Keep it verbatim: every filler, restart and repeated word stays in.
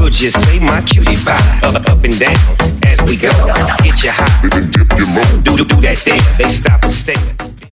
would you say my cutie pie? Up, up and down as we go. Get you high. Do, do, do that thing. They stop and stare.